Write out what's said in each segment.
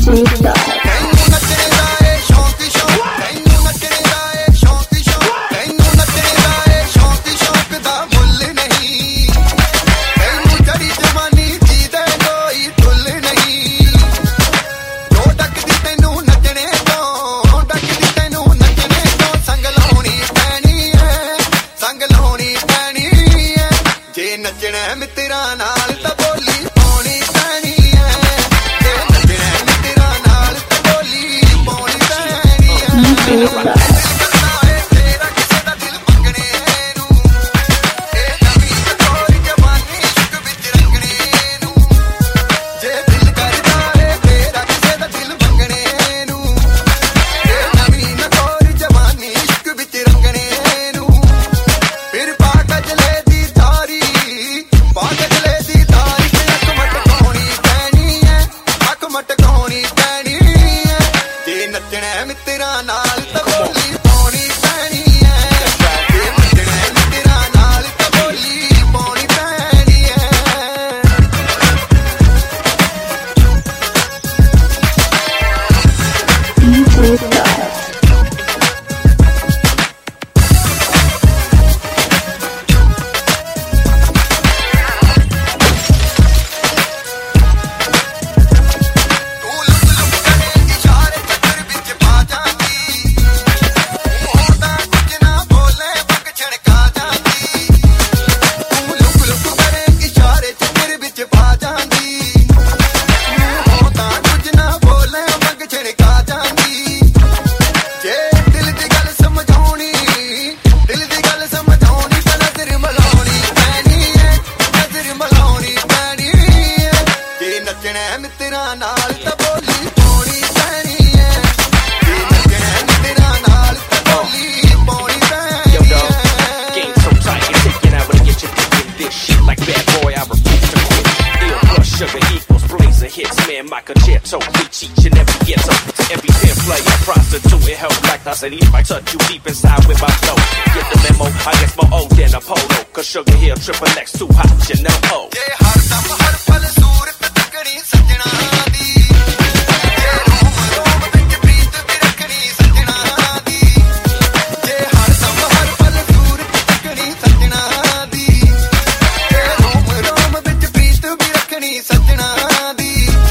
नचना मित्रा नाल ता बोली पानी पैनी है, नचना मित्रा नाल ता बोली पानी पैनी है। मित्रा नाल ता बोली पानी पैनी है, नचना मित्रा नाल ता बोली पानी पैनी है। नचना मित्रा नाल ता बोली पानी पैनी है, नचना मित्रा नाल ता बोली पानी पैनी है। Game so tight, you're taking out when you get you thinking this shit like bad boy. I refuse to quit. Ill plus sugar equals blazing hits. Man, my concerto reach each and every ghetto. To every pimp player, prostitute, it help like I said. If I touch you deep inside with my flow, get the memo. I guess more old than a polo. Cause sugar here, triple X too hot, you know. Oh. Yeah, har dam har pal सूरत तकड़ी सजना दी, ये रोम रोम बिच प्रीत भी रखनी सजना दी, ये हर दम हर पल सूरत तकड़ी सजना दी, ये रोम रोम बिच प्रीत भी रखनी सजना दी।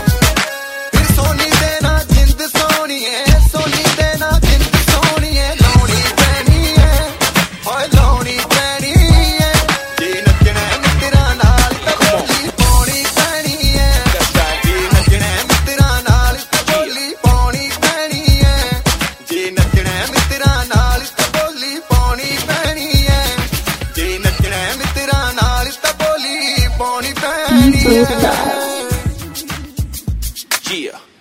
फिर सोनी देना जिंद सोनी है, सोनी देना जिंद सोनी है, लौनी पैनी है, होए लौनी पैनी है। ये नचना मित्रा नाल ता बोली पानी पैनी है, ये नचना मित्रा नाल ता बोली पानी पैनी है, ये नचना मित्रा नाल ता बोली पानी पैनी है, ये नचना मित्रा नाल ता बोली पानी पैनी है। Yeah.